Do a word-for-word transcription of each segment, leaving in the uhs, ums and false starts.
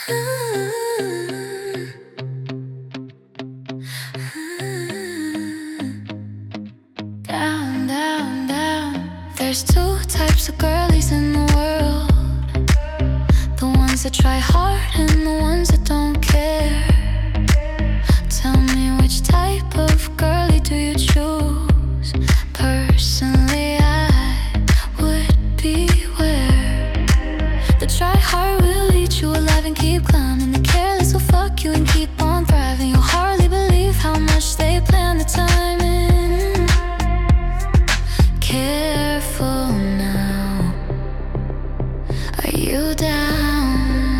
Down, down, down. There's two types of girlies in the world: the ones that try hard and the ones that don't care. Tell me, which type of girly do you choose? Personally, I would beware. The try hard will eat you alive and keep climbing. The careless will fuck you and keep on thriving. You'll hardly believe how much they plan the timing. Careful now, are you down?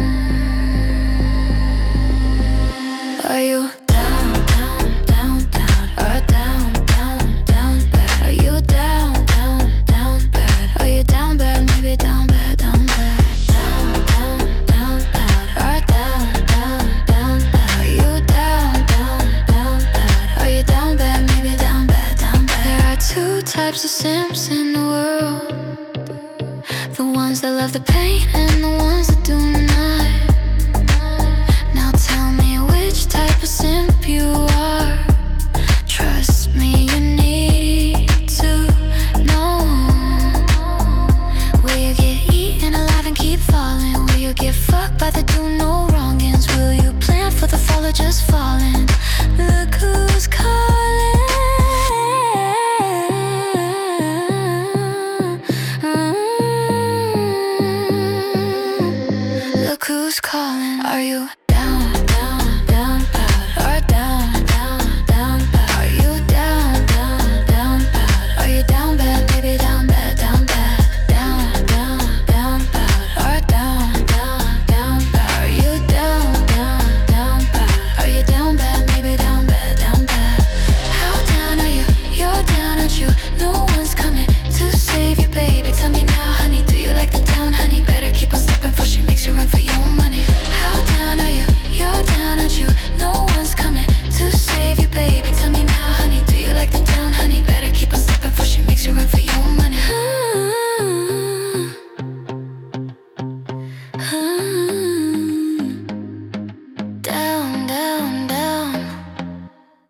Are you down, down, down, down, or down, down, down bad? Are you down, down, down bad? Are you down bad? Maybe down bad, down bad. Down, down, down bad, or down, down, down bad. Are you down, down, down bad? Are you down bad? Maybe down bad, down bad. There are two types of simps in the world: the ones that love the pain and the ones that do not. Now tell me, which type of simp you are? Trust me, you need to know. Will you get eaten alive and keep falling? Will you get fucked by the do no wrongings? Will you plan for the fall or just falling? Look who's calling. Look who's calling. Are you